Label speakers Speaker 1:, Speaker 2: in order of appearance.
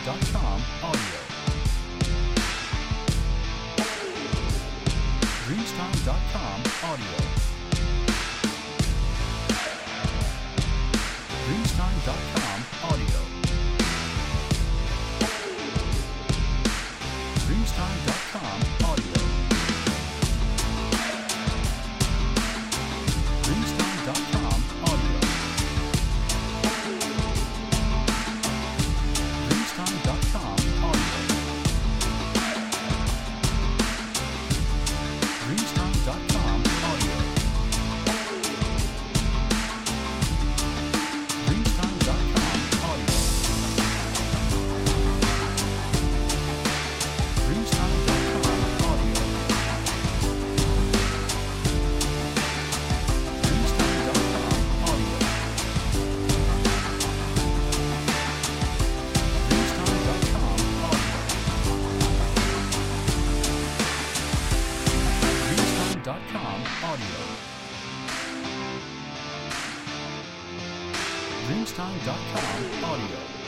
Speaker 1: Dreamstime.com audio. Dreamstime.com audio. Dreamstime.com audio. Dreamstime.com audio. Dreamstime.com audio. Dreamstime.com audio. Dreamstime.com audio. Dreamstime.com audio. Dreamstime.com audio. Dreamstime.com audio. Dreamstime.com audio. Dreamstime.com audio. Dreamstime.com audio.